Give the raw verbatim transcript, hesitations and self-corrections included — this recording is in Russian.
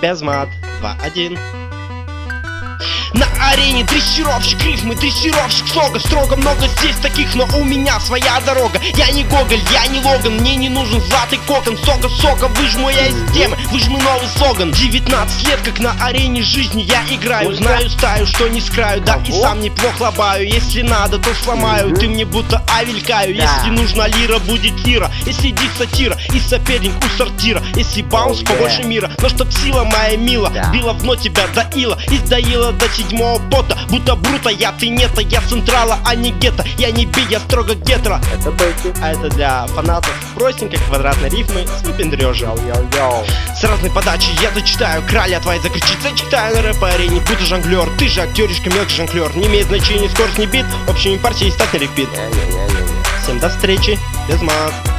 без мат. Два, один. На арене дрессировщик, рифмы, дрессировщик, слога. Строго много здесь таких, но у меня своя дорога. Я не Гоголь, я не Логан, мне не нужен златый кокон. Сока, сока, выжму я из темы, выжму новый слоган. девятнадцать лет, как на арене жизни я играю. Знаю стаю, что не с краю, да и сам неплохо лобаю. Если надо, то сломаю, ты мне будто авелькаю. Если нужна лира, будет лира. Если дик сатира и соперник у сортира. Если баунс, побольше мира, но чтоб сила моя мила била в ноте тебя доила, и доила до седьмого пота. Будто брута, я ты нета, я централа, а не гетто. Я не би, я строго гетера. Это бейки. А это для фанатов простенькой квадратной рифмы с выпендрежем. С разной подачи я зачитаю, краля твоя закричит, зачитаю на рэп-арене, будто жонглер. Ты же актеришка, мелкий жонглер. Не имеет значения скорость, не бит, общими партией стать на репит. Всем до встречи, без мат.